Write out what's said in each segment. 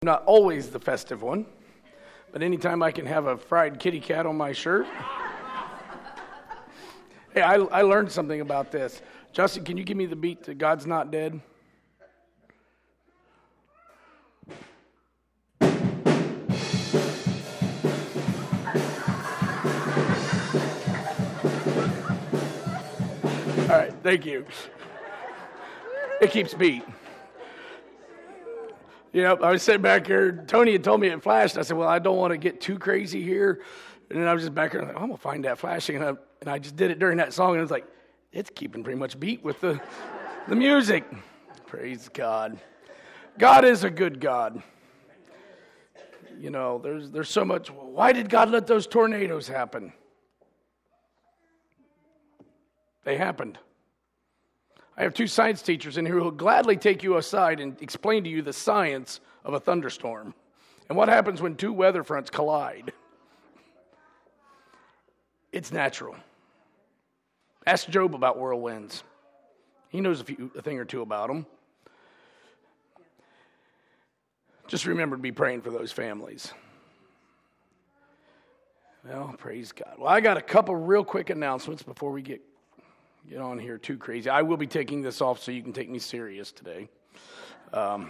Not always the festive one, but anytime I can have a fried kitty cat on my shirt. Hey, I learned something about this. Justin, can you give me the beat to God's Not Dead? All right, thank you. It keeps beat. You know, I was sitting back here. Tony had told me it flashed. I said, well, I don't want to get too crazy here. And then I was just back here, like, I'm going to find that flashing. And I just did it during that song, and it was like, it's keeping pretty much beat with the music. Praise God. God is a good God. You know, there's so much. Why did God let those tornadoes happen? They happened. I have two science teachers in here who will gladly take you aside and explain to you the science of a thunderstorm and what happens when two weather fronts collide. It's natural. Ask Job about whirlwinds. He knows a thing or two about them. Just remember to be praying for those families. Well, praise God. Well, I got a couple real quick announcements before we get on here too crazy. I will be taking this off so you can take me serious today. For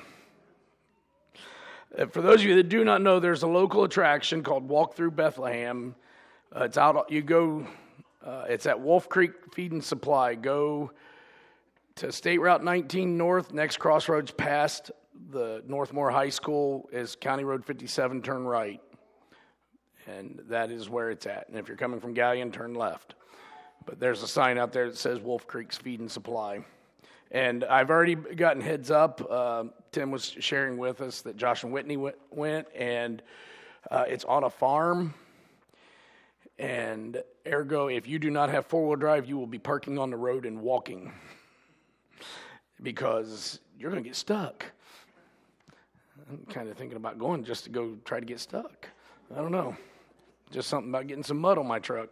those of you that do not know, there's a local attraction called Walk Through Bethlehem. It's out. You go. It's at Wolf Creek Feed and Supply. Go to State Route 19 North. Next crossroads past the Northmore High School is County Road 57. Turn right, and that is where it's at. And if you're coming from Gallion, turn left. But there's a sign out there that says Wolf Creek's Feed and Supply. And I've already gotten heads up. Tim was sharing with us that Josh and Whitney went, and it's on a farm. And ergo, if you do not have four-wheel drive, you will be parking on the road and walking because you're going to get stuck. I'm kind of thinking about going just to go try to get stuck. I don't know. Just something about getting some mud on my truck.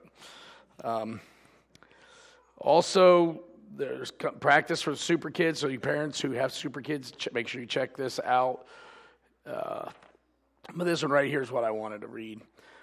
Also, there's practice for super kids, so you parents who have super kids, make sure you check this out. But this one right here is what I wanted to read.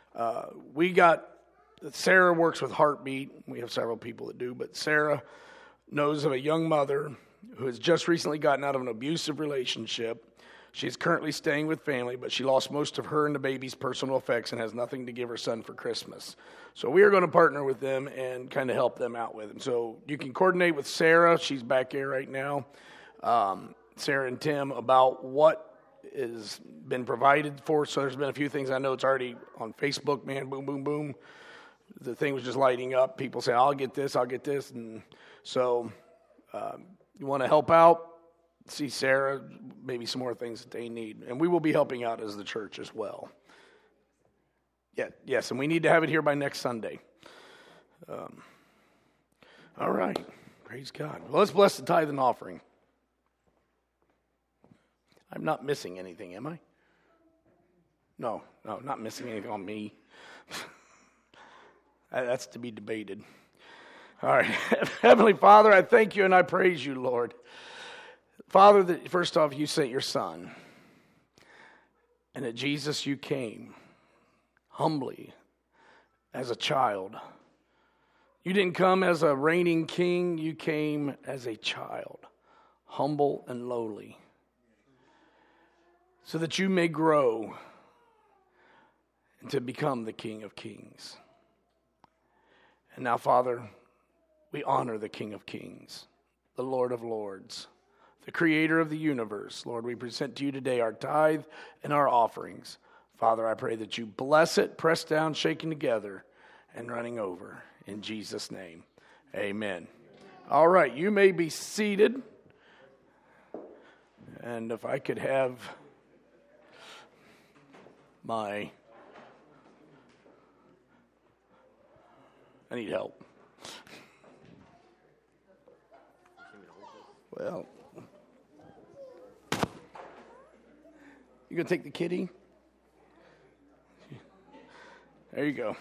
Sarah works with Heartbeat. We have several people that do, but Sarah knows of a young mother who has just recently gotten out of an abusive relationship. She's currently staying with family, but she lost most of her and the baby's personal effects and has nothing to give her son for Christmas. So we are going to partner with them and kind of help them out with them. So you can coordinate with Sarah. She's back here right now. Sarah and Tim about what has been provided for. So there's been a few things. I know it's already on Facebook, man, boom, boom, boom. The thing was just lighting up. People say, I'll get this. And so you want to help out? See Sarah, maybe some more things that they need. And we will be helping out as the church as well. Yes, and we need to have it here by next Sunday. All right. Praise God. Well, let's bless the tithe and offering. I'm not missing anything, am I? No, not missing anything on me. That's to be debated. All right. Heavenly Father, I thank you and I praise you, Lord. Father, that first off, you sent your Son. And that Jesus, you came humbly as a child. You didn't come as a reigning king. You came as a child, humble and lowly, so that you may grow and to become the King of Kings. And now, Father, we honor the King of Kings, the Lord of Lords, the creator of the universe. Lord, we present to you today our tithe and our offerings. Father, I pray that you bless it, pressed down, shaken together, and running over. In Jesus' name, amen. All right, you may be seated. And if I could have I need help. Well, you gonna take the kitty? There you go.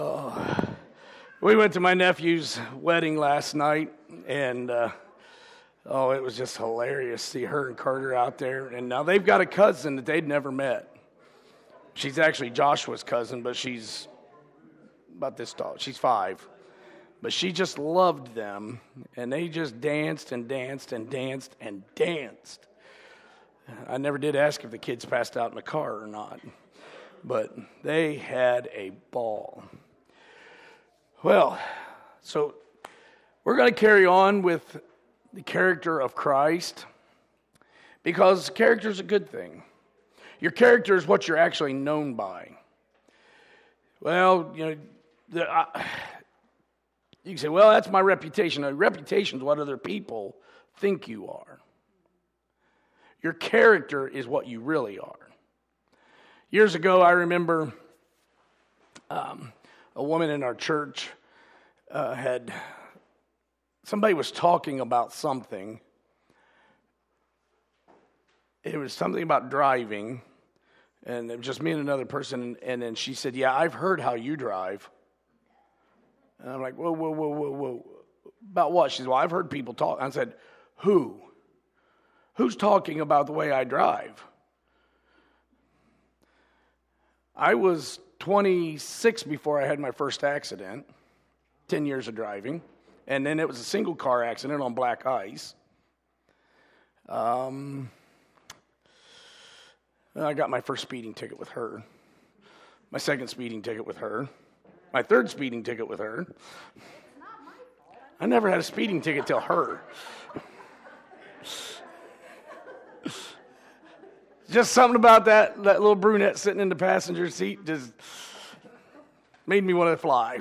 We went to my nephew's wedding last night, and Oh, it was just hilarious to see her and Carter out there. And now they've got a cousin that they'd never met. She's actually Joshua's cousin, but she's about this tall. She's 5. But she just loved them, and they just danced and danced and danced and danced. I never did ask if the kids passed out in the car or not, but they had a ball. Well, so we're going to carry on with the character of Christ, because character is a good thing. Your character is what you're actually known by. Well, you can say, well, that's my reputation. A reputation is what other people think you are. Your character is what you really are. Years ago, I remember a woman in our church somebody was talking about something. It was something about driving, and it was just me and another person, and then she said, yeah, I've heard how you drive. And I'm like, whoa. About what? She said, well, I've heard people talk. I said, who? Who's talking about the way I drive? I was 26 before I had my first accident, 10 years of driving. And then it was a single car accident on black ice. I got my first speeding ticket with her. My second speeding ticket with her. My third speeding ticket with her. I never had a speeding ticket till her. Just something about that little brunette sitting in the passenger seat just made me want to fly.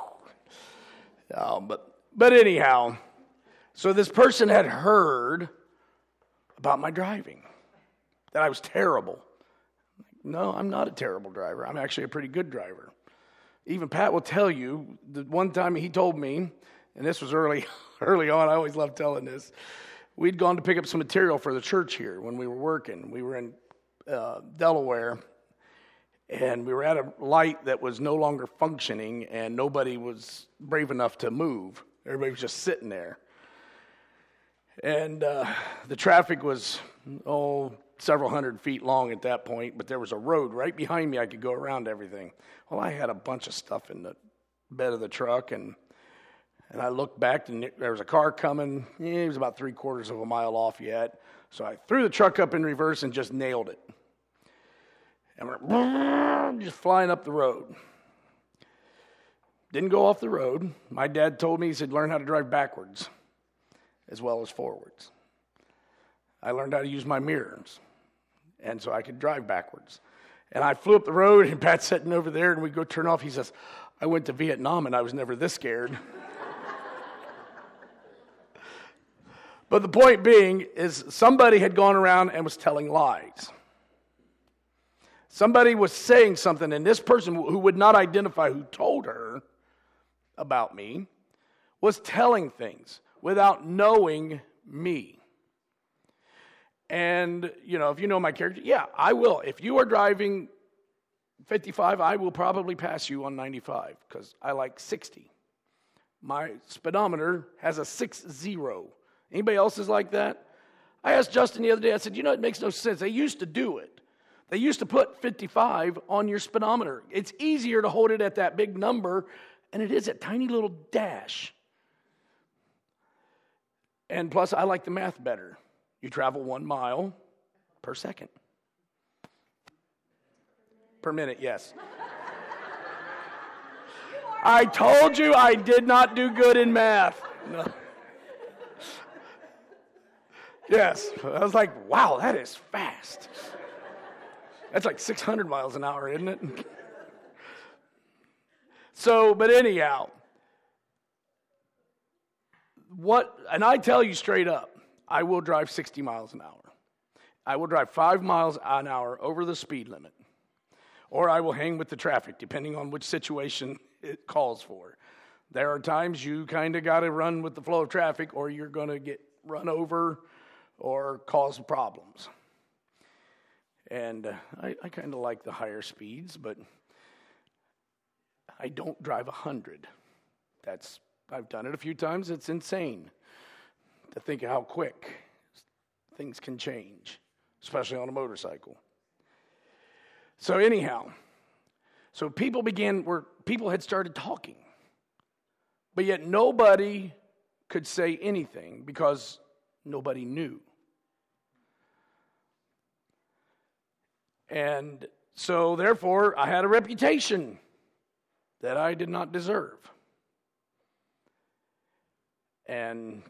But anyhow, so this person had heard about my driving, that I was terrible. No, I'm not a terrible driver. I'm actually a pretty good driver. Even Pat will tell you, the one time he told me, and this was early on, I always love telling this, we'd gone to pick up some material for the church here when we were working. We were in Delaware, and we were at a light that was no longer functioning, and nobody was brave enough to move. Everybody was just sitting there. And the traffic was, several hundred feet long at that point, but there was a road right behind me I could go around everything. Well, I had a bunch of stuff in the bed of the truck, and I looked back, and there was a car coming. It was about 3/4 of a mile off yet. So I threw the truck up in reverse and just nailed it. And we're just flying up the road. Didn't go off the road. My dad told me, he said, learn how to drive backwards as well as forwards. I learned how to use my mirrors, and so I could drive backwards. And I flew up the road, and Pat's sitting over there, and we go turn off. He says, I went to Vietnam, and I was never this scared. But the point being is somebody had gone around and was telling lies. Somebody was saying something, and this person who would not identify who told her about me was telling things without knowing me. And, if you know my character, yeah, I will. If you are driving 55, I will probably pass you on 95 because I like 60. My speedometer has a 60. Anybody else is like that? I asked Justin the other day, I said, it makes no sense. They used to do it. They used to put 55 on your speedometer. It's easier to hold it at that big number, and it is that tiny little dash. And plus, I like the math better. You travel 1 mile per second. Per minute, yes. I told you I did not do good in math. No. Yes, I was like, wow, that is fast. That's like 600 miles an hour, isn't it? So, but anyhow, and I tell you straight up, I will drive 60 miles an hour. I will drive 5 miles an hour over the speed limit. Or I will hang with the traffic, depending on which situation it calls for. There are times you kind of got to run with the flow of traffic, or you're going to get run over or cause problems. And I kind of like the higher speeds, but I don't drive 100. I've done it a few times. It's insane. to think of how quick things can change, especially on a motorcycle. So anyhow, people had started talking, but yet nobody could say anything because nobody knew. And so therefore, I had a reputation that I did not deserve. And,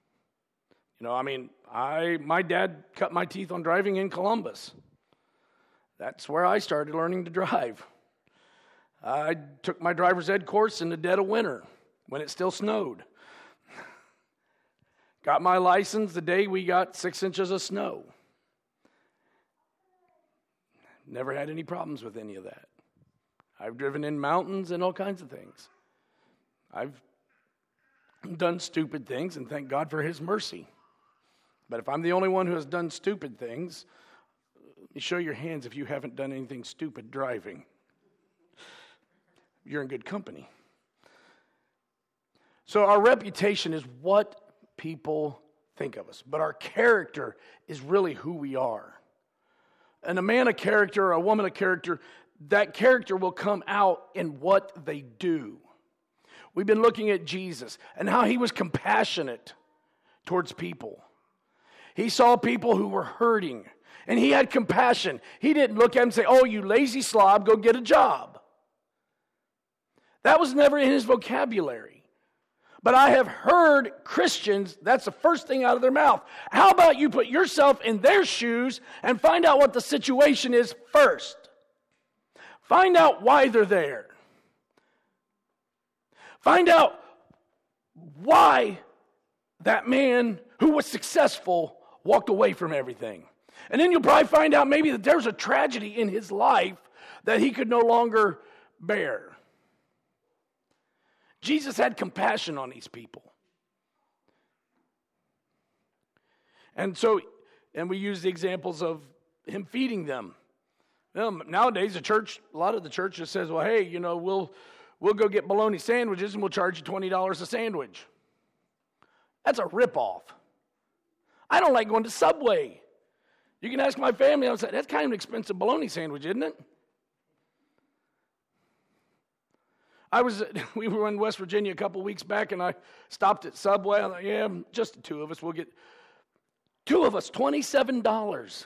my dad cut my teeth on driving in Columbus. That's where I started learning to drive. I took my driver's ed course in the dead of winter when it still snowed. Got my license the day we got 6 inches of snow. Never had any problems with any of that. I've driven in mountains and all kinds of things. I've done stupid things, and thank God for His mercy. But if I'm the only one who has done stupid things, let me show your hands if you haven't done anything stupid driving. You're in good company. So our reputation is what people think of us, but our character is really who we are. And a man of character or a woman of character, that character will come out in what they do. We've been looking at Jesus and how He was compassionate towards people. He saw people who were hurting, and He had compassion. He didn't look at them and say, "Oh, you lazy slob, go get a job." That was never in His vocabulary. But I have heard Christians, that's the first thing out of their mouth. How about you put yourself in their shoes and find out what the situation is first? Find out why they're there. Find out why that man who was successful walked away from everything. And then you'll probably find out maybe that there's a tragedy in his life that he could no longer bear. Jesus had compassion on these people. And we use the examples of Him feeding them. Nowadays, a lot of the churches says, well, hey, we'll go get bologna sandwiches and we'll charge you $20 a sandwich. That's a ripoff. I don't like going to Subway. You can ask my family, I was like, that's kind of an expensive bologna sandwich, isn't it? We were in West Virginia a couple weeks back, and I stopped at Subway. I thought, yeah, just the two of us. We'll get two of us, $27.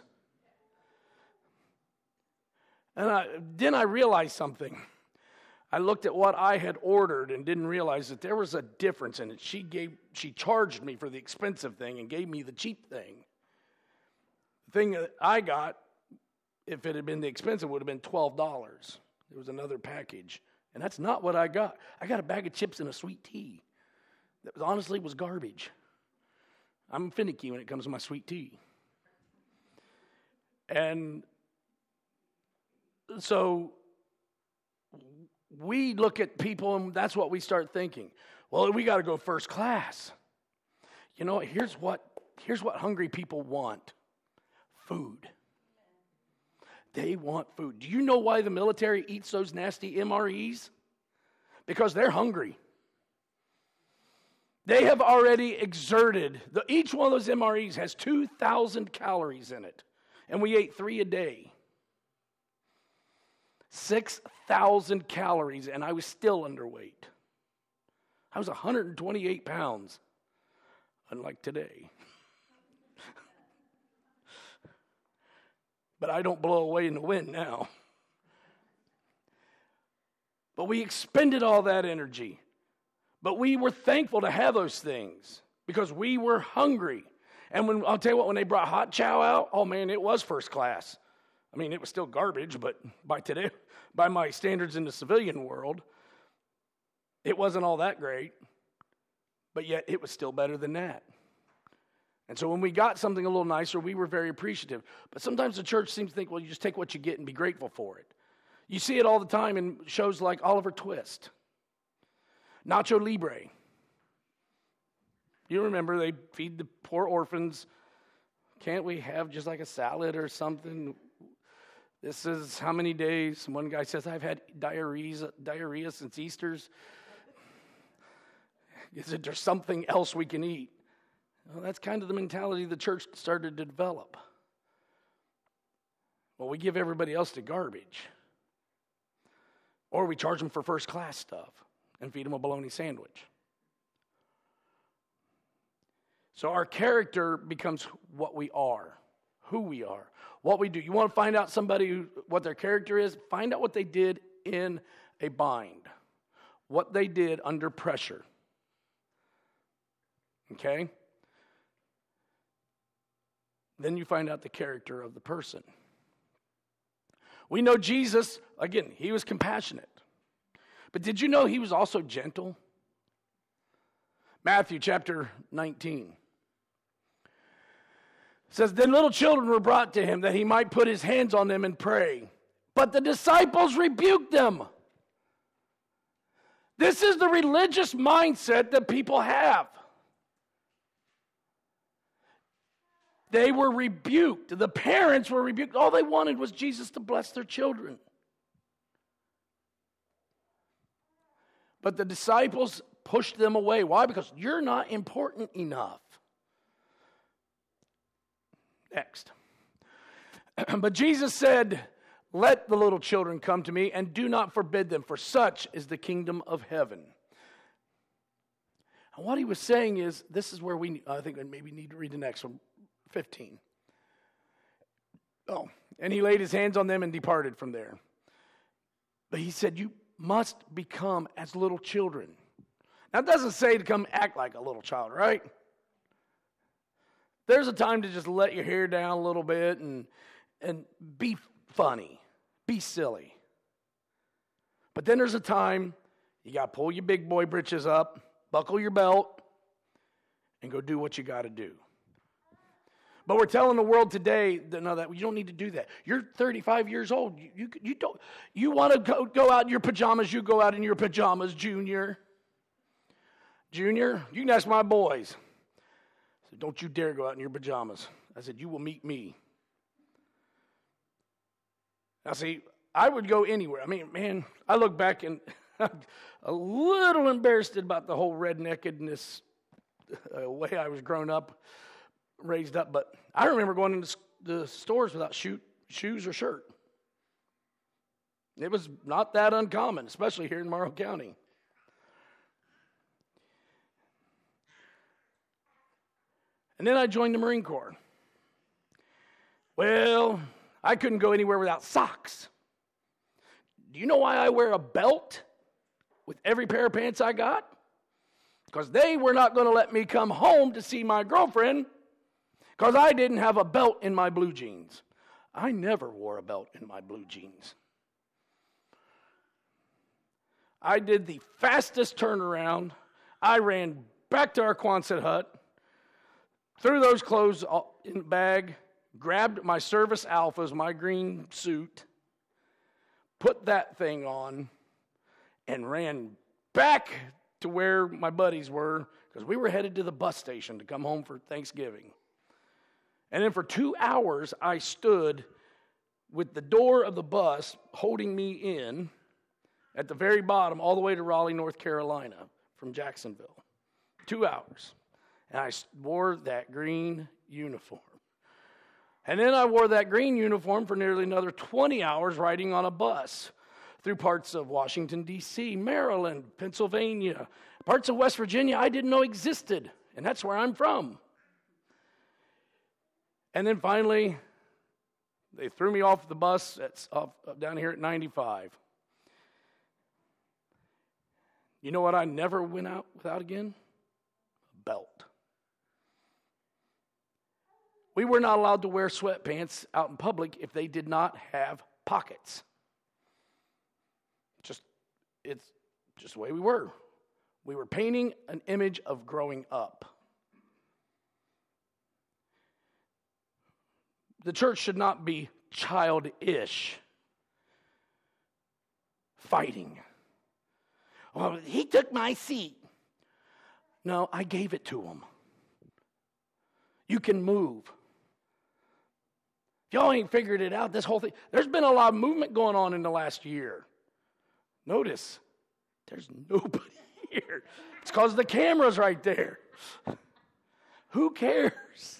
And then I realized something. I looked at what I had ordered and didn't realize that there was a difference in it. She charged me for the expensive thing and gave me the cheap thing. The thing that I got, if it had been the expensive, would have been $12. There was another package. And that's not what I got. I got a bag of chips and a sweet tea that honestly was garbage. I'm finicky when it comes to my sweet tea. And so we look at people and that's what we start thinking. Well, we got to go first class. Here's what hungry people want. Food. They want food. Do you know why the military eats those nasty MREs? Because they're hungry. They have already exerted. Each one of those MREs has 2,000 calories in it. And we ate 3 a day. 6,000 calories, and I was still underweight. I was 128 pounds, unlike today. But I don't blow away in the wind now. But we expended all that energy. But we were thankful to have those things because we were hungry. And I'll tell you what, when they brought hot chow out, oh man, it was first class. I mean, it was still garbage, but by my standards in the civilian world, it wasn't all that great. But yet, it was still better than that. And so when we got something a little nicer, we were very appreciative. But sometimes the church seems to think, well, you just take what you get and be grateful for it. You see it all the time in shows like Oliver Twist, Nacho Libre. You remember they feed the poor orphans. Can't we have just like a salad or something? This is how many days? One guy says, I've had diarrhea since Easter's. Is there something else we can eat? Well, that's kind of the mentality the church started to develop. Well, we give everybody else the garbage. Or we charge them for first class stuff and feed them a bologna sandwich. So our character becomes what we are, who we are, what we do. You want to find out what their character is? Find out what they did in a bind, what they did under pressure. Okay? Then you find out the character of the person. We know Jesus, again, he was compassionate. But did you know he was also gentle? Matthew chapter 19. It says, then little children were brought to him that he might put his hands on them and pray. But the disciples rebuked them. This is the religious mindset that people have. They were rebuked. The parents were rebuked. All they wanted was Jesus to bless their children. But the disciples pushed them away. Why? Because you're not important enough. Next. But Jesus said, let the little children come to me and do not forbid them, for such is the kingdom of heaven. And what he was saying is, this is where I think we maybe need to read the next one, 15. Oh, and he laid his hands on them and departed from there. But he said, you must become as little children. Now, it doesn't say to come act like a little child, right? There's a time to just let your hair down a little bit and be funny, be silly. But then there's a time you got to pull your big boy britches up, buckle your belt, and go do what you got to do. But we're telling the world today that you don't need to do that. You're 35 years old. You want to go out in your pajamas, you go out in your pajamas, Junior. Junior, you can ask my boys. I said, don't you dare go out in your pajamas. I said, you will meet me. Now see, I would go anywhere. I mean, man, I look back and I'm a little embarrassed about the whole redneckedness way I was raised up, but I remember going into the stores without shoes or shirt. It was not that uncommon, especially here in Morrow County. And then I joined the Marine Corps. Well, I couldn't go anywhere without socks. Do you know why I wear a belt with every pair of pants I got? Because they were not going to let me come home to see my girlfriend because I didn't have a belt in my blue jeans. I never wore a belt in my blue jeans. I did the fastest turnaround. I ran back to our Quonset hut, threw those clothes in the bag, grabbed my Service Alphas, my green suit, put that thing on, and ran back to where my buddies were because we were headed to the bus station to come home for Thanksgiving. And then for 2 hours, I stood with the door of the bus holding me in at the very bottom all the way to Raleigh, North Carolina from Jacksonville. 2 hours. And I wore that green uniform. And then I wore that green uniform for nearly another 20 hours riding on a bus through parts of Washington, D.C., Maryland, Pennsylvania, parts of West Virginia I didn't know existed, and that's where I'm from. And then finally, they threw me off the bus down here at 95. You know what I never went out without again? A belt. We were not allowed to wear sweatpants out in public if they did not have pockets. It's just the way we were. We were painting an image of growing up. The church should not be childish, fighting. Well, he took my seat. No, I gave it to him. You can move. If y'all ain't figured it out, this whole thing, there's been a lot of movement going on in the last year. Notice, there's nobody here. It's because the camera's right there. Who cares?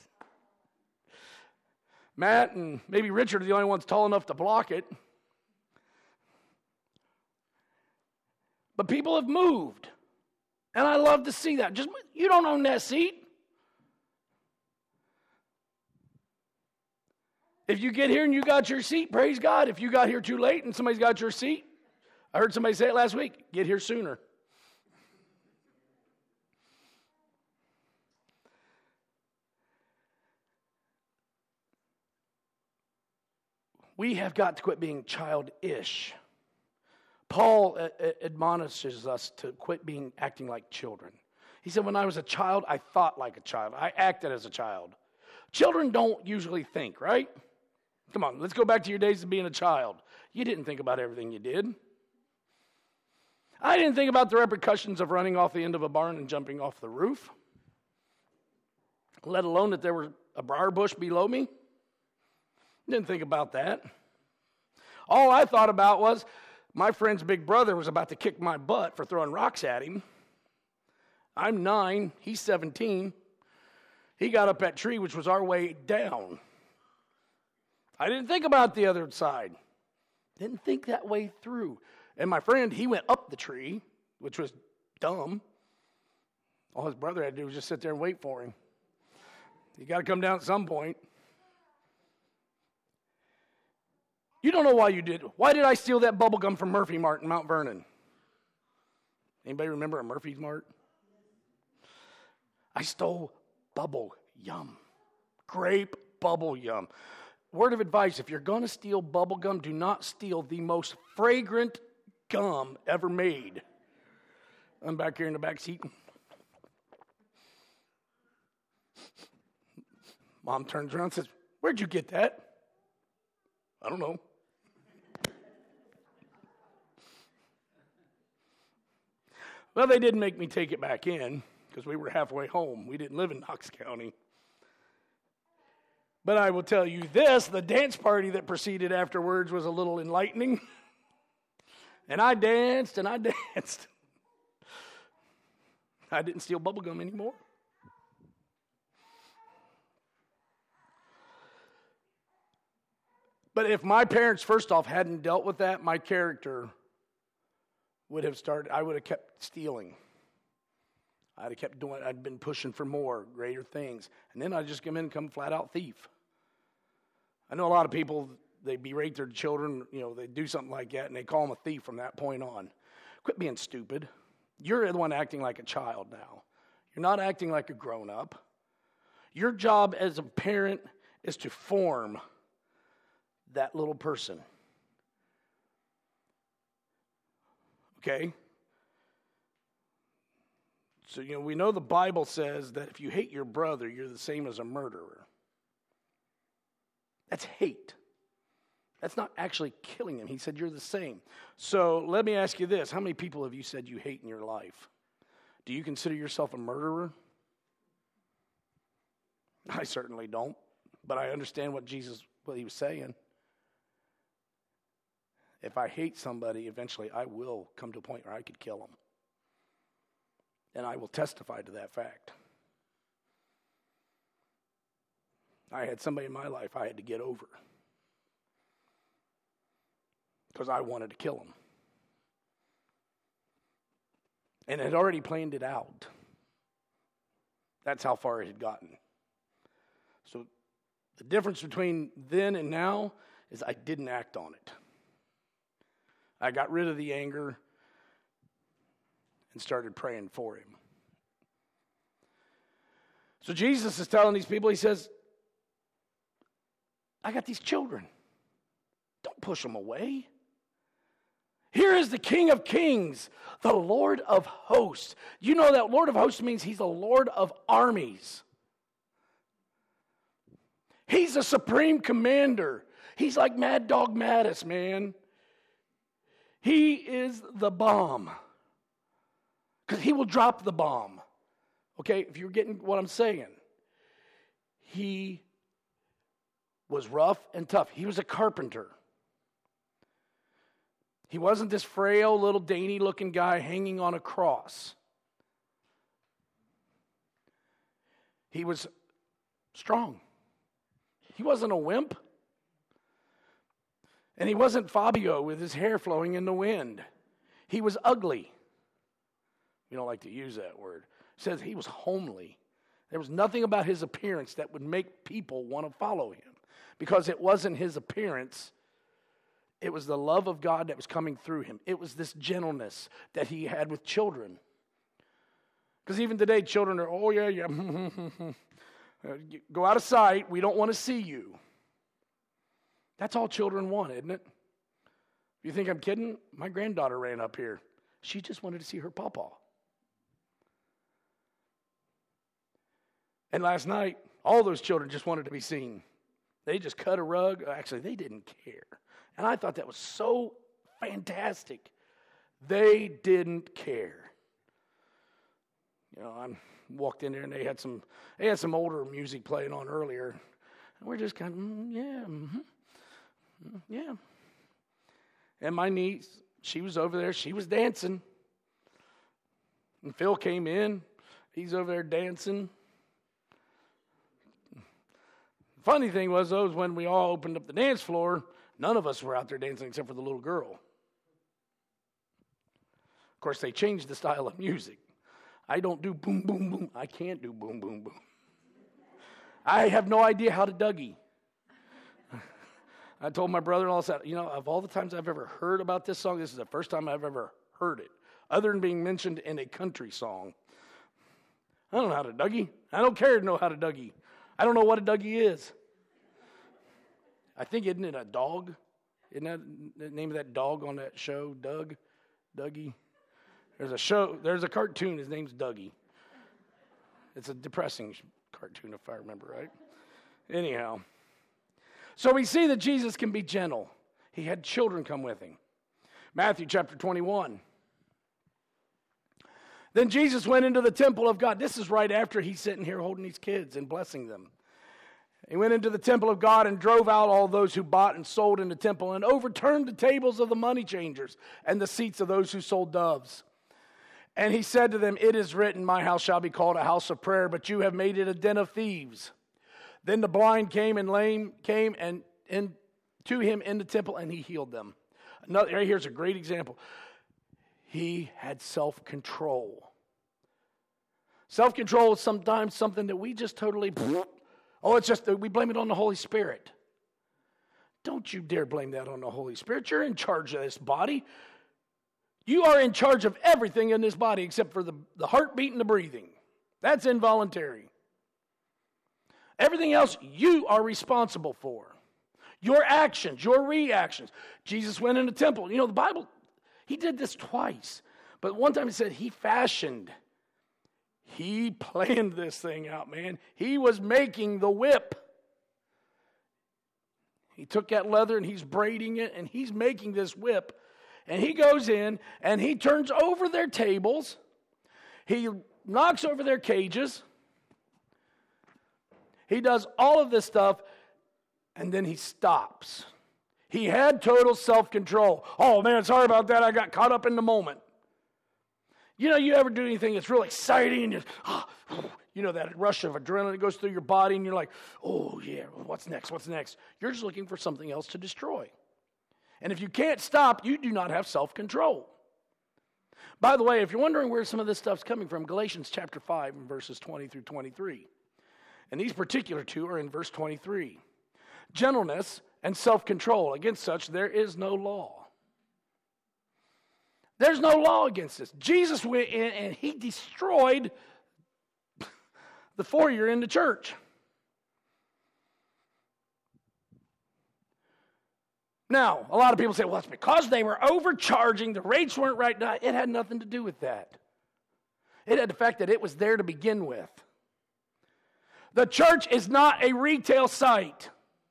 Matt and maybe Richard are the only ones tall enough to block it. But people have moved. And I love to see that. Just, you don't own that seat. If you get here and you got your seat, praise God. If you got here too late and somebody's got your seat, I heard somebody say it last week, get here sooner. We have got to quit being childish. Paul admonishes us to quit acting like children. He said, when I was a child, I thought like a child. I acted as a child. Children don't usually think, right? Come on, let's go back to your days of being a child. You didn't think about everything you did. I didn't think about the repercussions of running off the end of a barn and jumping off the roof, let alone that there was a briar bush below me. Didn't think about that. All I thought about was my friend's big brother was about to kick my butt for throwing rocks at him. I'm 9, he's 17. He got up that tree, which was our way down. I didn't think about the other side. Didn't think that way through. And my friend, he went up the tree, which was dumb. All his brother had to do was just sit there and wait for him. You got to come down at some point. You don't know why you did. Why did I steal that bubble gum from Murphy Mart in Mount Vernon? Anybody remember a Murphy's Mart? I stole bubble yum. Grape bubble yum. Word of advice, if you're going to steal bubble gum, do not steal the most fragrant gum ever made. I'm back here in the back seat. Mom turns around and says, where'd you get that? I don't know. Well, they didn't make me take it back in because we were halfway home. We didn't live in Knox County. But I will tell you this, the dance party that proceeded afterwards was a little enlightening. And I danced and I danced. I didn't steal bubblegum anymore. But if my parents, first off, hadn't dealt with that, my character would have started, I would have kept stealing. I'd have kept doing, I'd been pushing for more, greater things. And then I'd just come in and come flat out thief. I know a lot of people, they berate their children, they do something like that, and they call them a thief from that point on. Quit being stupid. You're the one acting like a child now. You're not acting like a grown-up. Your job as a parent is to form that little person. Okay? So, we know the Bible says that if you hate your brother, you're the same as a murderer. That's hate. That's not actually killing him. He said you're the same. So let me ask you this. How many people have you said you hate in your life? Do you consider yourself a murderer? I certainly don't. But I understand what he was saying. If I hate somebody, eventually I will come to a point where I could kill them. And I will testify to that fact. I had somebody in my life I had to get over. Because I wanted to kill him. And had already planned it out. That's how far it had gotten. So the difference between then and now is I didn't act on it. I got rid of the anger and started praying for him. So Jesus is telling these people, he says, I got these children. Don't push them away. Here is the King of Kings, the Lord of hosts. You know that Lord of hosts means he's the Lord of armies. He's a supreme commander. He's like Mad Dog Mattis, man. He is the bomb. Because he will drop the bomb. Okay, if you're getting what I'm saying. He was rough and tough. He was a carpenter. He wasn't this frail, little, dainty-looking guy hanging on a cross. He was strong. He wasn't a wimp. And he wasn't Fabio with his hair flowing in the wind. He was ugly. We don't like to use that word. It says he was homely. There was nothing about his appearance that would make people want to follow him, because it wasn't his appearance. It was the love of God that was coming through him. It was this gentleness that he had with children. Because even today, children are, oh, yeah. Go out of sight. We don't want to see you. That's all children want, isn't it? You think I'm kidding? My granddaughter ran up here. She just wanted to see her pawpaw. And last night, all those children just wanted to be seen. They just cut a rug. Actually, they didn't care. And I thought that was so fantastic. They didn't care. You know, I walked in there and they had some older music playing on earlier. And we're just kind of, yeah. And my niece, she was over there. She was dancing. And Phil came in. He's over there dancing. Funny thing was, though, is when we all opened up the dance floor, none of us were out there dancing except for the little girl. Of course, they changed the style of music. I don't do boom, boom, boom. I can't do boom, boom, boom. I have no idea how to Dougie. I told my brother-in-law, you know, of all the times I've ever heard about this song, this is the first time I've ever heard it, other than being mentioned in a country song. I don't know how to Dougie. I don't care to know how to Dougie. I don't know what a Dougie is. I think, isn't it a dog? Isn't that the name of that dog on that show, Dougie? There's a cartoon, his name's Dougie. It's a depressing cartoon, if I remember right. Anyhow, so we see that Jesus can be gentle. He had children come with him. Matthew chapter 21. Then Jesus went into the temple of God. This is right after he's sitting here holding these kids and blessing them. He went into the temple of God and drove out all those who bought and sold in the temple and overturned the tables of the money changers and the seats of those who sold doves. And he said to them, "It is written, my house shall be called a house of prayer, but you have made it a den of thieves." Then the blind came and lame came and to him in the temple, and he healed them. Right here's a great example. He had self-control. Self-control is sometimes something that we just totally, it's just that we blame it on the Holy Spirit. Don't you dare blame that on the Holy Spirit. You're in charge of this body. You are in charge of everything in this body except for the heartbeat and the breathing. That's involuntary. Everything else you are responsible for. Your actions, your reactions. Jesus went in the temple. You know, the Bible, he did this twice. But one time he said he planned this thing out, man. He was making the whip. He took that leather and he's braiding it and he's making this whip. And he goes in and he turns over their tables. He knocks over their cages. He does all of this stuff and then he stops. He had total self-control. Oh man, sorry about that. I got caught up in the moment. You know, you ever do anything that's real exciting and you know that rush of adrenaline that goes through your body and you're like, oh yeah, what's next? You're just looking for something else to destroy. And if you can't stop, you do not have self-control. By the way, if you're wondering where some of this stuff's coming from, Galatians chapter 5 and verses 20 through 23. And these particular two are in verse 23. Gentleness and self-control, against such there is no law. There's no law against this. Jesus went in and he destroyed the foyer in the church. Now, a lot of people say, well, it's because they were overcharging, the rates weren't right. No, it had nothing to do with that. It had the fact that it was there to begin with. The church is not a retail site.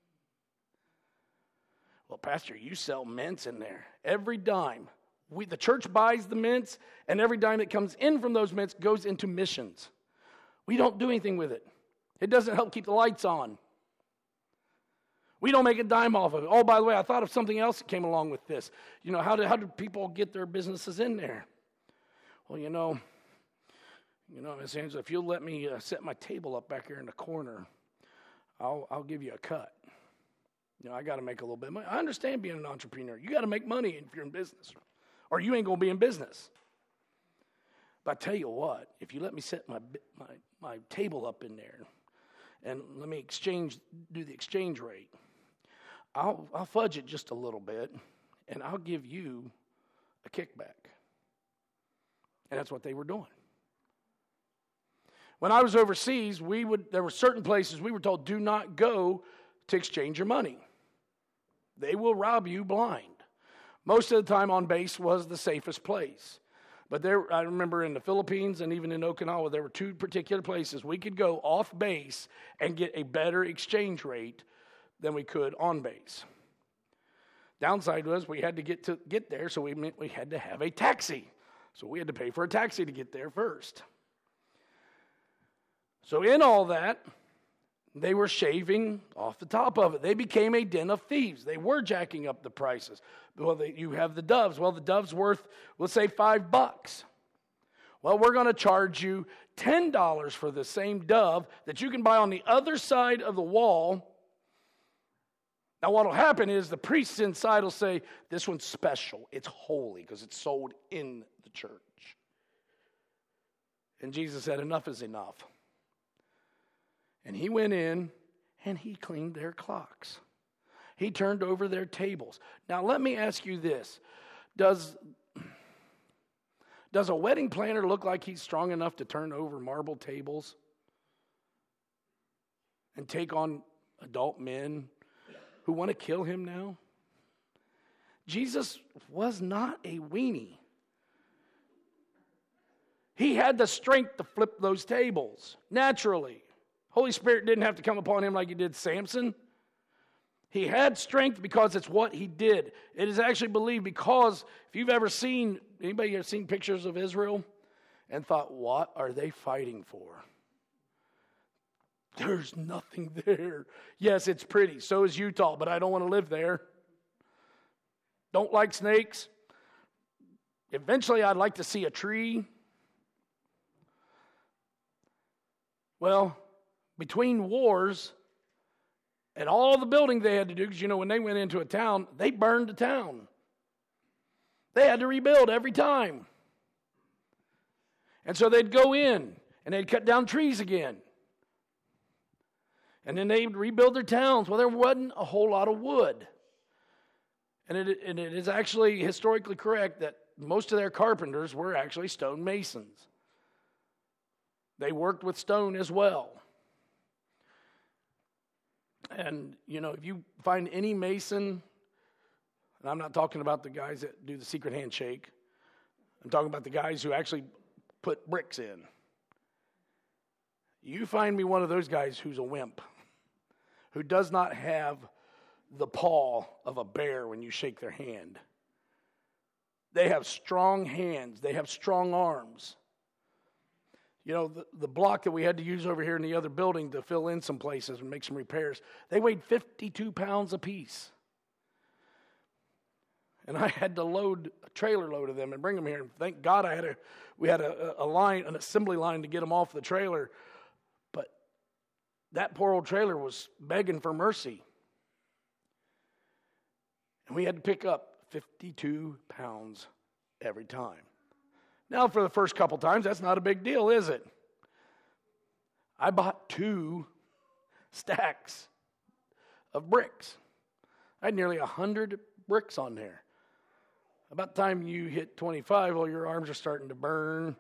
Well, Pastor, you sell mints in there. Every dime. The church buys the mints, and every dime that comes in from those mints goes into missions. We don't do anything with it. It doesn't help keep the lights on. We don't make a dime off of it. Oh, by the way, I thought of something else that came along with this. You know, how do people get their businesses in there? Well, you know, Miss Angela, if you'll let me set my table up back here in the corner, I'll give you a cut. I got to make a little bit of money. I understand being an entrepreneur. You got to make money if you're in business, or you ain't going to be in business. But I tell you what, if you let me set my table up in there and let me do the exchange rate, I'll fudge it just a little bit, and I'll give you a kickback. And that's what they were doing. When I was overseas, there were certain places we were told, do not go to exchange your money. They will rob you blind. Most of the time on base was the safest place. But I remember in the Philippines and even in Okinawa, there were two particular places we could go off base and get a better exchange rate than we could on base. Downside was we had to get there, so we had to have a taxi. So we had to pay for a taxi to get there first. So in all that, they were shaving off the top of it. They became a den of thieves. They were jacking up the prices. Well, you have the doves. Well, the dove's worth, let's say, $5. Well, we're going to charge you $10 for the same dove that you can buy on the other side of the wall. Now, what will happen is the priests inside will say, this one's special. It's holy because it's sold in the church. And Jesus said, enough is enough. And he went in and he cleaned their clocks. He turned over their tables. Now, let me ask you this. Does a wedding planner look like he's strong enough to turn over marble tables and take on adult men who want to kill him now? Jesus was not a weenie. He had the strength to flip those tables naturally. Holy Spirit didn't have to come upon him like he did Samson. He had strength because it's what he did. It is actually believed because if you've ever seen, anybody ever seen pictures of Israel and thought, what are they fighting for? There's nothing there. Yes, it's pretty. So is Utah, but I don't want to live there. Don't like snakes. Eventually, I'd like to see a tree. Well, between wars and all the building they had to do, because when they went into a town, they burned the town. They had to rebuild every time. And so they'd go in and they'd cut down trees again. And then they'd rebuild their towns. Well, there wasn't a whole lot of wood. And it is actually historically correct that most of their carpenters were actually stone masons. They worked with stone as well. And, if you find any mason, and I'm not talking about the guys that do the secret handshake. I'm talking about the guys who actually put bricks in. You find me one of those guys who's a wimp, who does not have the paw of a bear when you shake their hand. They have strong hands. They have strong arms. The block that we had to use over here in the other building to fill in some places and make some repairs, they weighed 52 pounds apiece. And I had to load a trailer load of them and bring them here. And thank God we had a line, an assembly line to get them off the trailer. But that poor old trailer was begging for mercy. And we had to pick up 52 pounds every time. Now, for the first couple times, that's not a big deal, is it? I bought 2 stacks of bricks. I had nearly 100 bricks on there. About the time you hit 25, well, your arms are starting to burn.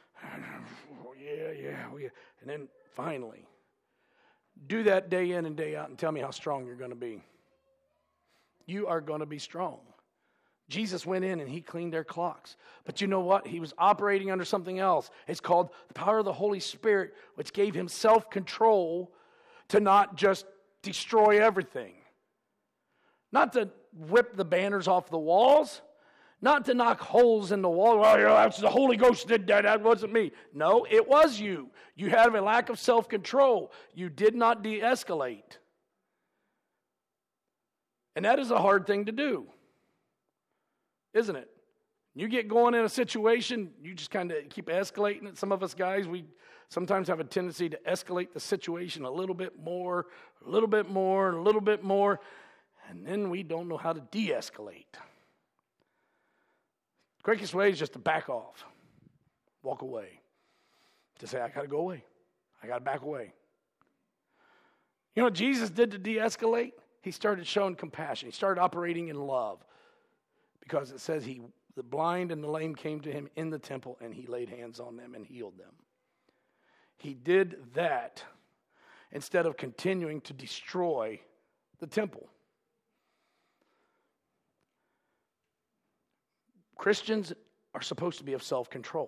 Yeah. And then finally, do that day in and day out and tell me how strong you're going to be. You are going to be strong. Jesus went in and he cleaned their clocks. But you know what? He was operating under something else. It's called the power of the Holy Spirit, which gave him self-control to not just destroy everything. Not to rip the banners off the walls. Not to knock holes in the wall. Oh, that's the Holy Ghost did that. That wasn't me. No, it was you. You had a lack of self-control. You did not de-escalate. And that is a hard thing to do. Isn't it? You get going in a situation, you just kind of keep escalating it. Some of us guys, we sometimes have a tendency to escalate the situation a little bit more, a little bit more, a little bit more, and then we don't know how to de-escalate. The quickest way is just to back off, walk away, to say, I got to go away. I got to back away. You know what Jesus did to de-escalate? He started showing compassion. He started operating in love, because it says the blind and the lame came to him in the temple, and he laid hands on them and healed them. He did that instead of continuing to destroy the temple. Christians are supposed to be of self-control.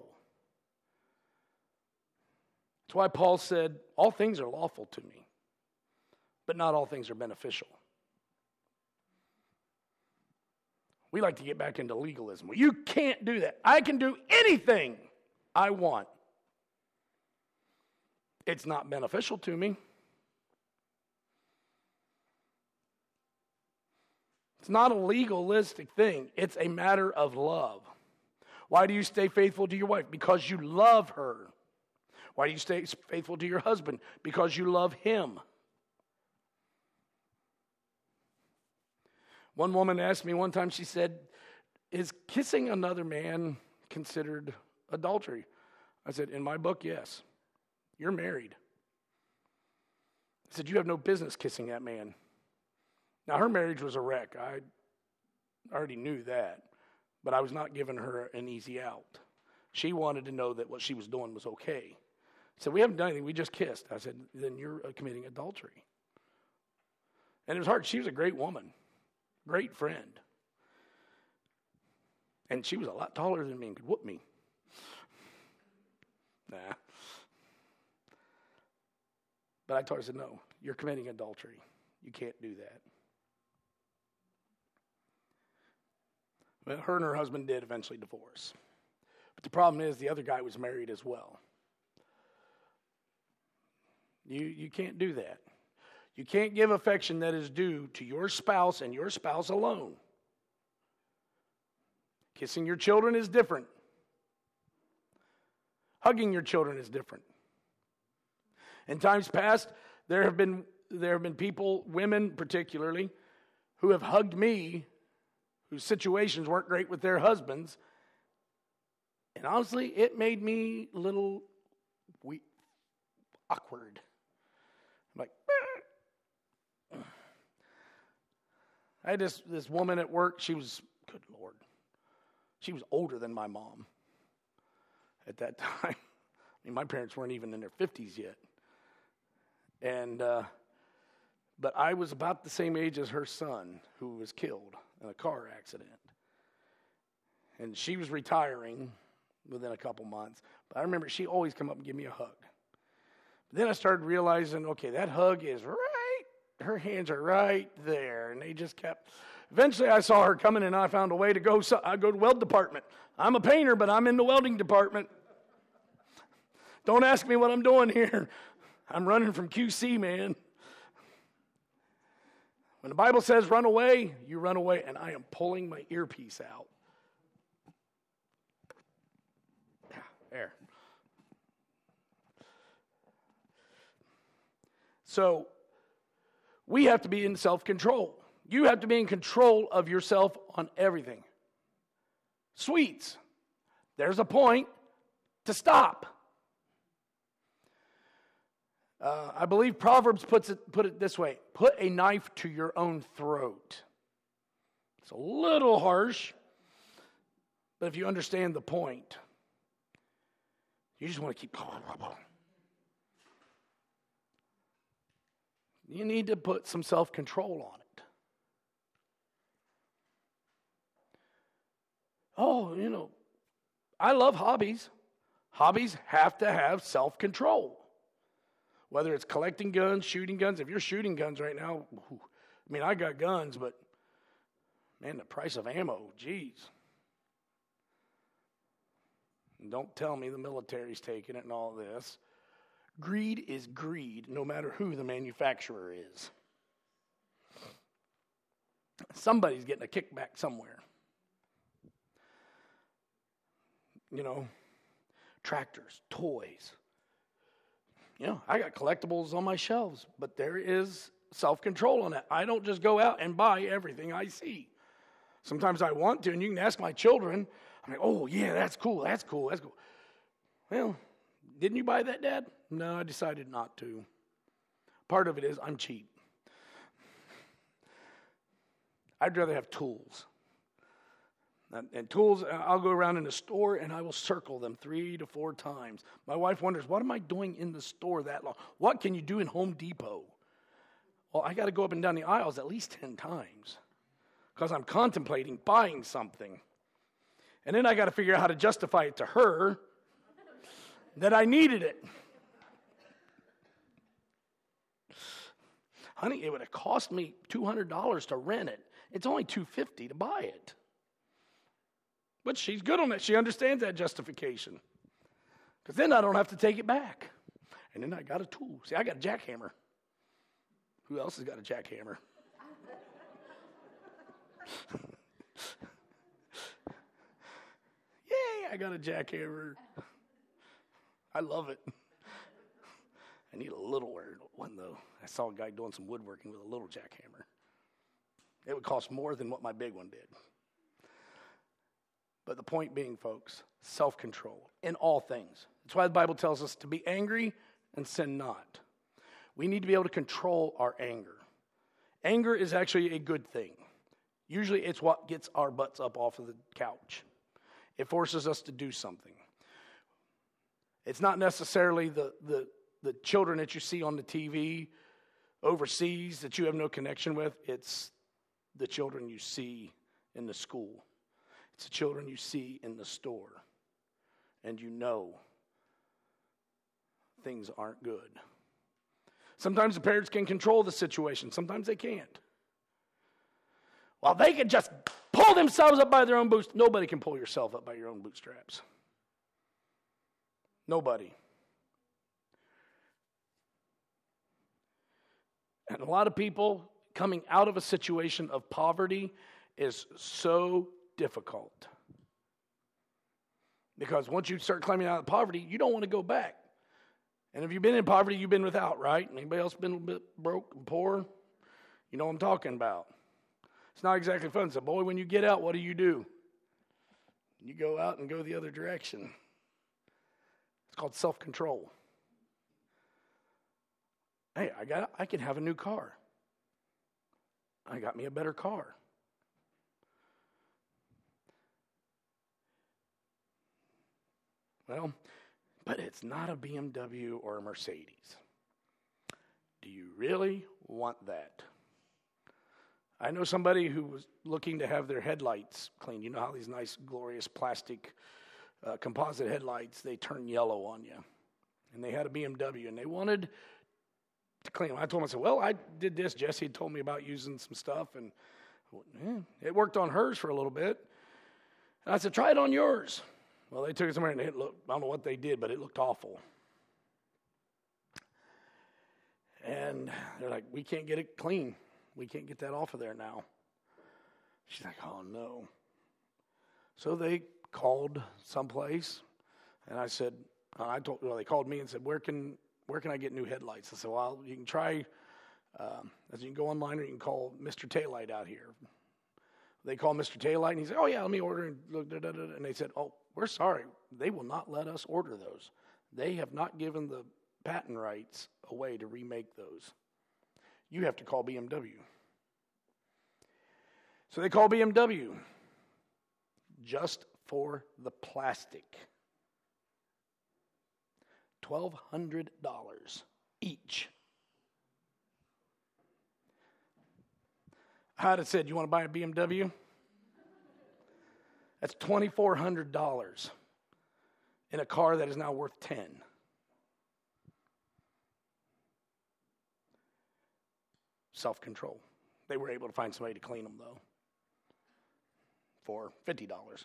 That's why Paul said, all things are lawful to me, but not all things are beneficial. We like to get back into legalism. Well, you can't do that. I can do anything I want. It's not beneficial to me. It's not a legalistic thing. It's a matter of love. Why do you stay faithful to your wife? Because you love her. Why do you stay faithful to your husband? Because you love him. One woman asked me one time, she said, is kissing another man considered adultery? I said, in my book, yes. You're married. I said, you have no business kissing that man. Now, her marriage was a wreck. I already knew that, but I was not giving her an easy out. She wanted to know that what she was doing was okay. I said, we haven't done anything. We just kissed. I said, then you're committing adultery. And it was hard. She was a great woman. Great friend. And she was a lot taller than me and could whoop me. Nah. But I told her, I said, no, you're committing adultery. You can't do that. Well, her and her husband did eventually divorce. But the problem is the other guy was married as well. You can't do that. You can't give affection that is due to your spouse and your spouse alone. Kissing your children is different. Hugging your children is different. In times past, there have been people, women particularly, who have hugged me, whose situations weren't great with their husbands. And honestly, it made me a little awkward. I'm like, I had this woman at work. She was, good Lord, she was older than my mom at that time. I mean, my parents weren't even in their 50s yet. And, but I was about the same age as her son, who was killed in a car accident. And she was retiring within a couple months. But I remember she always come up and give me a hug. But then I started realizing, okay, that hug is right. Her hands are right there. And they just kept. Eventually I saw her coming and I found a way to go. So I go to the weld department. I'm a painter, but I'm in the welding department. Don't ask me what I'm doing here. I'm running from QC, man. When the Bible says run away, you run away. And I am pulling my earpiece out. There. So, we have to be in self-control. You have to be in control of yourself on everything. Sweets. There's a point to stop. I believe Proverbs put it this way. Put a knife to your own throat. It's a little harsh, but if you understand the point, you just want to keep. You need to put some self-control on it. Oh, I love hobbies. Hobbies have to have self-control. Whether it's collecting guns, shooting guns. If you're shooting guns right now, I got guns, but man, the price of ammo, geez. And don't tell me the military's taking it and all this. Greed is greed, no matter who the manufacturer is. Somebody's getting a kickback somewhere. tractors, toys. I got collectibles on my shelves, but there is self-control on that. I don't just go out and buy everything I see. Sometimes I want to, and you can ask my children. I'm like, oh, yeah, that's cool. Well, didn't you buy that, Dad? No, I decided not to. Part of it is I'm cheap. I'd rather have tools. And tools, I'll go around in the store and I will circle them 3 to 4 times. My wife wonders, what am I doing in the store that long? What can you do in Home Depot? Well, I got to go up and down the aisles at least 10 times because I'm contemplating buying something. And then I got to figure out how to justify it to her that I needed it. Honey, it would have cost me $200 to rent it. It's only $250 to buy it. But she's good on that. She understands that justification. Because then I don't have to take it back. And then I got a tool. See, I got a jackhammer. Who else has got a jackhammer? Yay, I got a jackhammer. I love it. I need a little one, though. I saw a guy doing some woodworking with a little jackhammer. It would cost more than what my big one did. But the point being, folks, self-control in all things. That's why the Bible tells us to be angry and sin not. We need to be able to control our anger. Anger is actually a good thing. Usually it's what gets our butts up off of the couch. It forces us to do something. It's not necessarily the children that you see on the TV overseas that you have no connection with. It's the children you see in the school. It's the children you see in the store. And things aren't good. Sometimes the parents can control the situation. Sometimes they can't. Well, they can just pull themselves up by their own bootstraps. Nobody can pull yourself up by your own bootstraps. Nobody. And a lot of people coming out of a situation of poverty is so difficult. Because once you start climbing out of poverty, you don't want to go back. And if you've been in poverty, you've been without, right? Anybody else been a bit broke and poor? You know what I'm talking about. It's not exactly fun. So, boy, when you get out, what do? You go out and go the other direction. It's called self-control. Hey, I can have a new car. I got me a better car. Well, but it's not a BMW or a Mercedes. Do you really want that? I know somebody who was looking to have their headlights cleaned. You know how these nice, glorious plastic composite headlights, they turn yellow on you. And they had a BMW, and they wanted to clean them. I told them, I said, well, I did this. Jesse had told me about using some stuff, and it worked on hers for a little bit. And I said, try it on yours. Well, they took it somewhere, and I don't know what they did, but it looked awful. And they're like, we can't get it clean. We can't get that off of there now. She's like, oh, no. So they called someplace, and I said, they called me and said, where can I get new headlights? I said, well, you can try, you can go online or you can call Mr. Taillight out here. They called Mr. Taillight, and he said, oh, yeah, let me order. And they said, oh, we're sorry. They will not let us order those. They have not given the patent rights away to remake those. You have to call BMW. So they call BMW just for the plastic. $1,200 each. I'd have said, you want to buy a BMW? That's $2,400 in a car that is now worth $10,000. Self-control. They were able to find somebody to clean them, though, for $50. The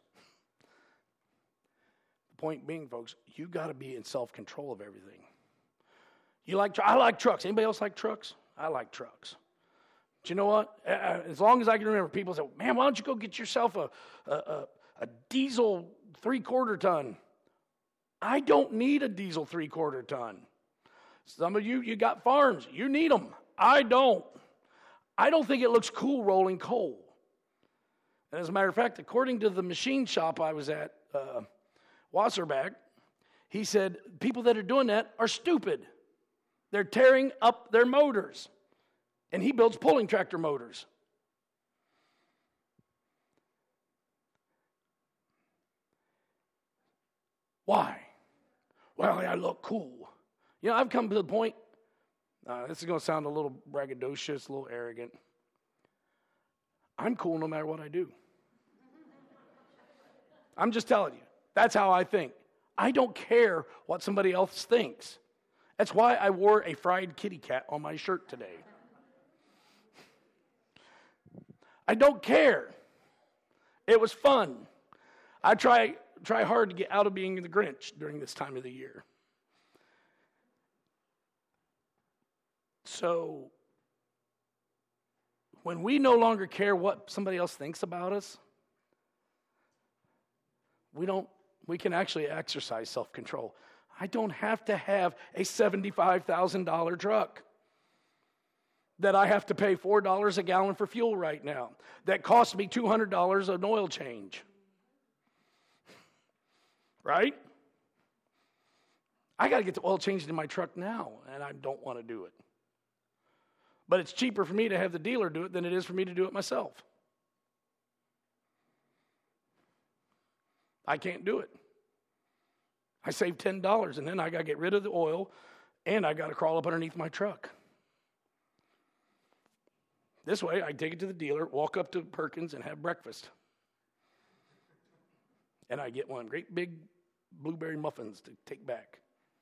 point being, folks, you got to be in self-control of everything. I like trucks. Anybody else like trucks? I like trucks. But you know what? As long as I can remember, people say, man, why don't you go get yourself a a diesel 3/4 ton. I don't need a diesel 3/4 ton. Some of you got farms. You need them. I don't. I don't think it looks cool rolling coal. And as a matter of fact, according to the machine shop I was at, Wasserback, he said people that are doing that are stupid. They're tearing up their motors. And he builds pulling tractor motors. Why? Well, I look cool. You know, I've come to the point, this is going to sound a little braggadocious, a little arrogant. I'm cool no matter what I do. I'm just telling you. That's how I think. I don't care what somebody else thinks. That's why I wore a fried kitty cat on my shirt today. I don't care. It was fun. I try hard to get out of being the Grinch during this time of the year. So, when we no longer care what somebody else thinks about us, we can actually exercise self-control. I don't have to have a $75,000 truck that I have to pay $4 a gallon for fuel right now, that costs me $200 an oil change. Right? I got to get the oil changed in my truck now, and I don't want to do it. But it's cheaper for me to have the dealer do it than it is for me to do it myself. I can't do it. I save $10, and then I got to get rid of the oil, and I got to crawl up underneath my truck. This way, I take it to the dealer, walk up to Perkins, and have breakfast. And I get one great big blueberry muffins to take back.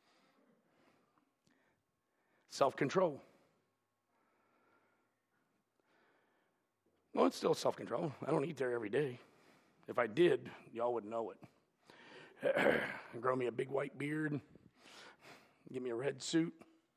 Self-control. Well, it's still self-control. I don't eat there every day. If I did, y'all would know it. Grow me a big white beard. Give me a red suit.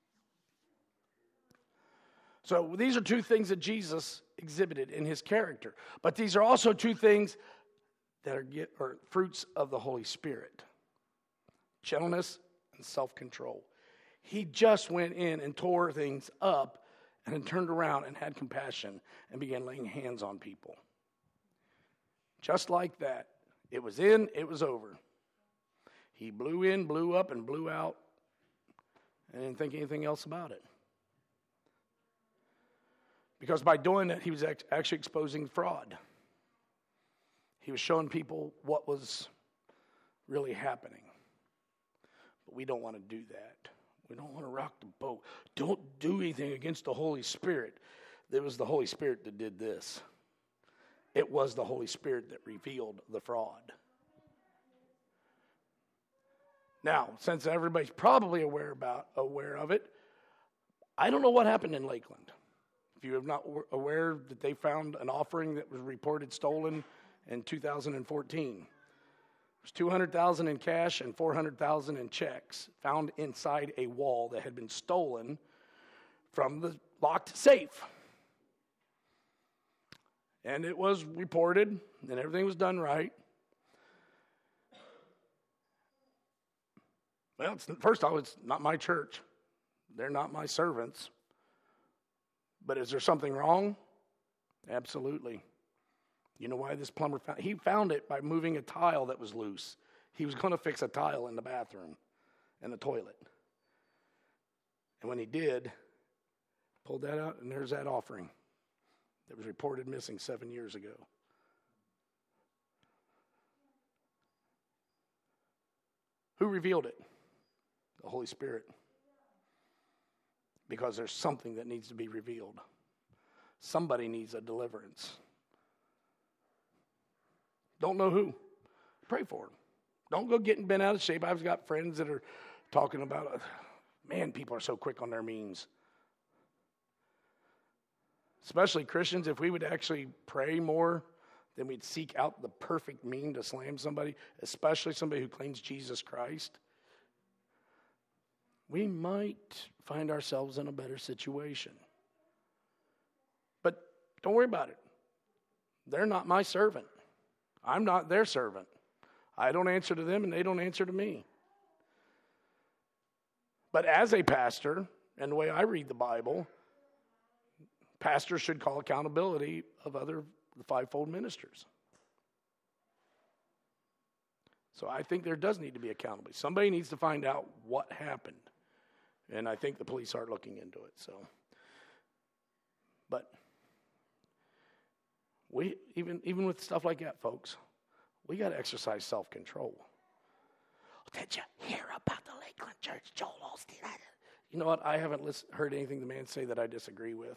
So these are two things that Jesus exhibited in his character. But these are also two things that are fruits of the Holy Spirit. Gentleness and self-control. He just went in and tore things up and then turned around and had compassion and began laying hands on people. Just like that. It was in, it was over. He blew in, blew up, and blew out and didn't think anything else about it. Because by doing that, he was actually exposing fraud. He was showing people what was really happening. But we don't want to do that. We don't want to rock the boat. Don't do anything against the Holy Spirit. It was the Holy Spirit that did this. It was the Holy Spirit that revealed the fraud. Now, since everybody's probably aware of it, I don't know what happened in Lakeland. If you are not aware that they found an offering that was reported stolen in 2014. There's $200,000 in cash and $400,000 in checks found inside a wall that had been stolen from the locked safe. And it was reported, and everything was done right. Well, first off, it's not my church. They're not my servants. But is there something wrong? Absolutely. You know why this plumber found it? He found it by moving a tile that was loose. He was going to fix a tile in the bathroom and the toilet. And when he did, pulled that out, and there's that offering that was reported missing 7 years ago. Who revealed it? The Holy Spirit. Because there's something that needs to be revealed. Somebody needs a deliverance. Don't know who. Pray for them. Don't go getting bent out of shape. I've got friends that are talking about, man, people are so quick on their means. Especially Christians, if we would actually pray more, then we'd seek out the perfect mean to slam somebody, especially somebody who claims Jesus Christ. We might find ourselves in a better situation. But don't worry about it. They're not my servant. I'm not their servant. I don't answer to them, and they don't answer to me. But as a pastor, and the way I read the Bible, pastors should call accountability of the fivefold ministers. So I think there does need to be accountability. Somebody needs to find out what happened. And I think the police are looking into it. But we even with stuff like that, folks, we got to exercise self-control. Did you hear about the Lakeland Church? Joel Osteen. You know what? I haven't heard anything the man say that I disagree with.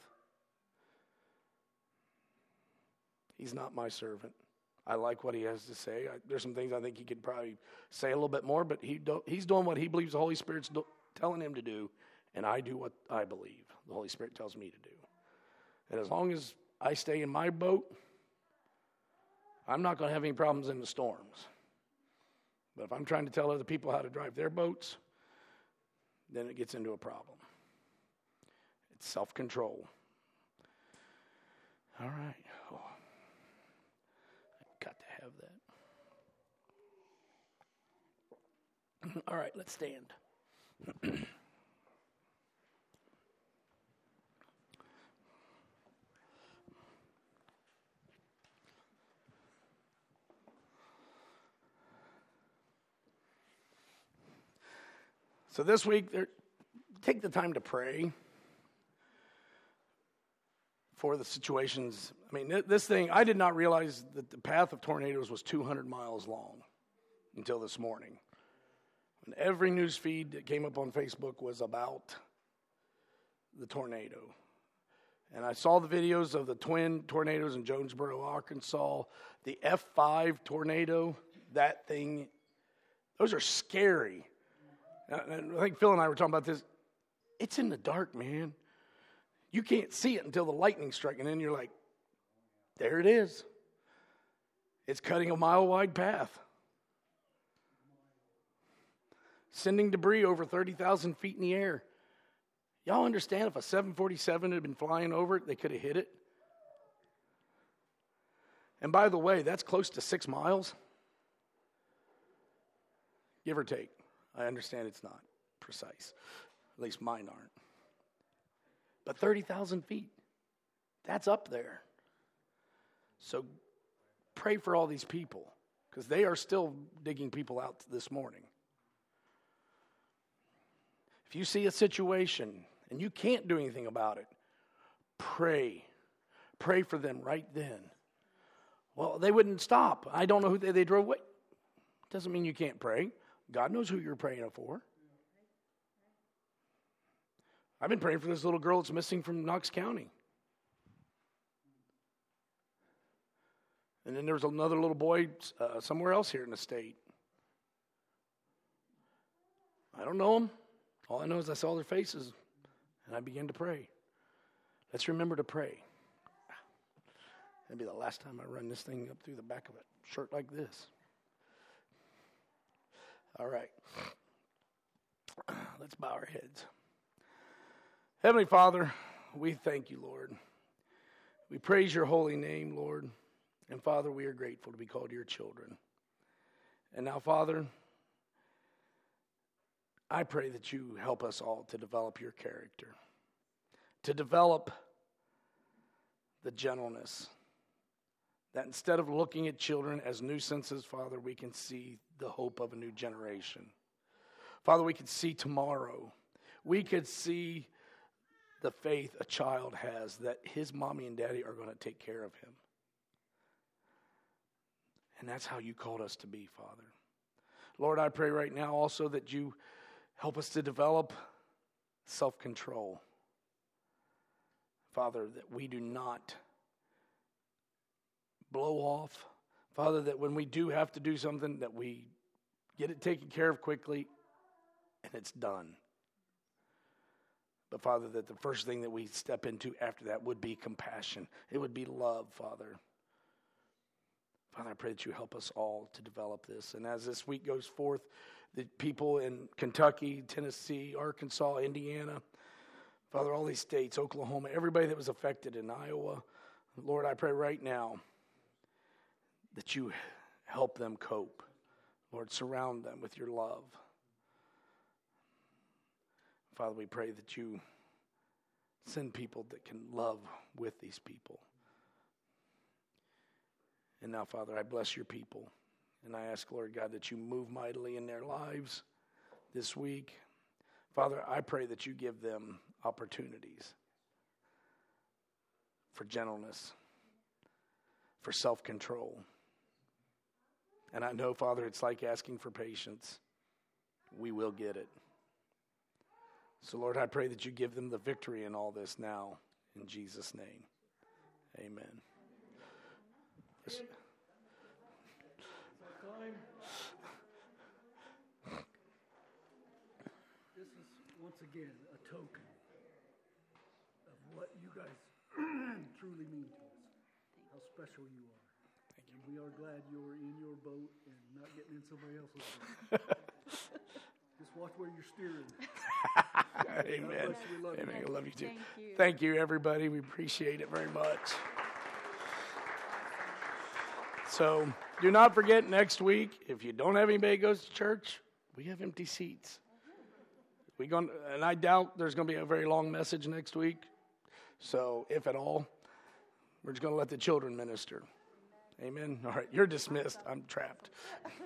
He's not my servant. I like what he has to say. There's some things I think he could probably say a little bit more, but he's doing what he believes the Holy Spirit's telling him to do, and I do what I believe the Holy Spirit tells me to do. And as long as I stay in my boat, I'm not going to have any problems in the storms. But if I'm trying to tell other people how to drive their boats, then it gets into a problem. It's self-control. All right. Oh, I've got to have that. All right, let's stand. So this week, take the time to pray for the situations. I mean, this thing, I did not realize that the path of tornadoes was 200 miles long until this morning. And every news feed that came up on Facebook was about the tornado. And I saw the videos of the twin tornadoes in Jonesboro, Arkansas, the F5 tornado, that thing, those are scary. And I think Phil and I were talking about this. It's in the dark, man. You can't see it until the lightning strikes, and then you're like, there it is. It's cutting a mile-wide path. Sending debris over 30,000 feet in the air. Y'all understand if a 747 had been flying over it, they could have hit it? And by the way, that's close to 6 miles. Give or take. I understand it's not precise. At least mine aren't. But 30,000 feet, that's up there. So pray for all these people, because they are still digging people out this morning. If you see a situation and you can't do anything about it, pray. Pray for them right then. Well, they wouldn't stop. I don't know who they drove away. Doesn't mean you can't pray. God knows who you're praying for. I've been praying for this little girl that's missing from Knox County. And then there was another little boy somewhere else here in the state. I don't know them. All I know is I saw their faces, and I began to pray. Let's remember to pray. That'll be the last time I run this thing up through the back of a shirt like this. All right. Let's bow our heads. Heavenly Father, we thank you, Lord. We praise your holy name, Lord. And Father, we are grateful to be called your children. And now, Father, I pray that you help us all to develop your character, to develop the gentleness, that instead of looking at children as nuisances, Father, we can see the hope of a new generation. Father, we could see tomorrow. We could see the faith a child has that his mommy and daddy are going to take care of him. And that's how you called us to be, Father. Lord, I pray right now also that you help us to develop self-control. Father, that we do not blow off. Father, that when we do have to do something, that we get it taken care of quickly and it's done. But Father, that the first thing that we step into after that would be compassion. It would be love, Father. Father, I pray that you help us all to develop this. And as this week goes forth, the people in Kentucky, Tennessee, Arkansas, Indiana, Father, all these states, Oklahoma, everybody that was affected in Iowa, Lord, I pray right now that you help them cope. Lord, surround them with your love. Father, we pray that you send people that can love with these people. And now, Father, I bless your people. And I ask, Lord God, that you move mightily in their lives this week. Father, I pray that you give them opportunities for gentleness, for self-control. And I know, Father, it's like asking for patience. We will get it. So, Lord, I pray that you give them the victory in all this now. In Jesus' name, amen. Yes. This is, once again, a token of what you guys truly mean to us, how special you are. Thank you. And we are glad you're in your boat and not getting in somebody else's boat. Just watch where you're steering. Amen. We love Amen. you. I love you too. Thank you. Thank you, everybody. We appreciate it very much. So do not forget, next week, if you don't have anybody that goes to church, we have empty seats. And I doubt there's going to be a very long message next week. So if at all, we're just going to let the children minister. Amen. All right, you're dismissed. I'm trapped.